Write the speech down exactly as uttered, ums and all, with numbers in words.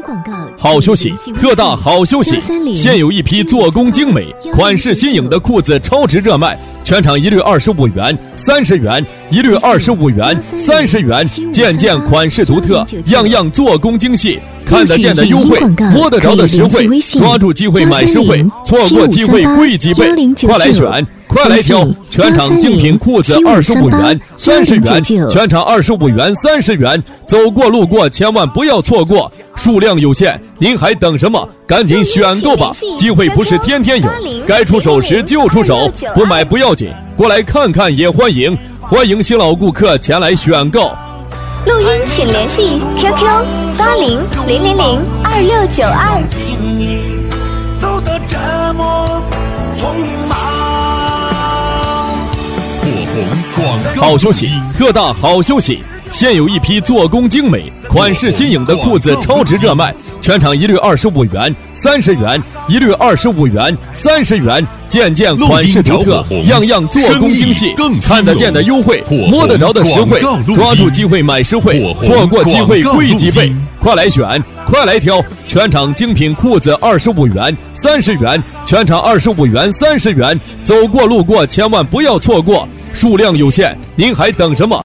好消息，特大好消息！现有一批做工精美、款式新颖的裤子超值热卖，全场一律二十五元、三十元，一律二十五元、三十元，件件款式独特，样样做工精细。看得见的优惠，摸得着的实惠，抓住机会买实惠，错过机会贵几倍。快来选，快来挑！全场精品裤子二十五元、三十元，全场二十五元、三十元。走过路过千万不要错过，数量有限，您还等什么？赶紧选购吧！机会不是天天有，该出手时就出手，不买不要紧，过来看看也欢迎。欢迎新老顾客前来选购。 录音请联系 Q Q 八零零零零二六九二。 走得这么匆忙。 火红广告好消息，特大好消息！现有一批做工精美、款式新颖的裤子超值热卖，全场一律二十五元、三十元，一律二十五元、三十元，件件款式独特，样样做工精细。看得见的优惠，摸得着的实惠，抓住机会买实惠，错过机会贵几倍。快来选，快来挑！全场精品裤子二十五元、三十元，全场二十五元、三十元。走过路过千万不要错过，数量有限，您还等什么？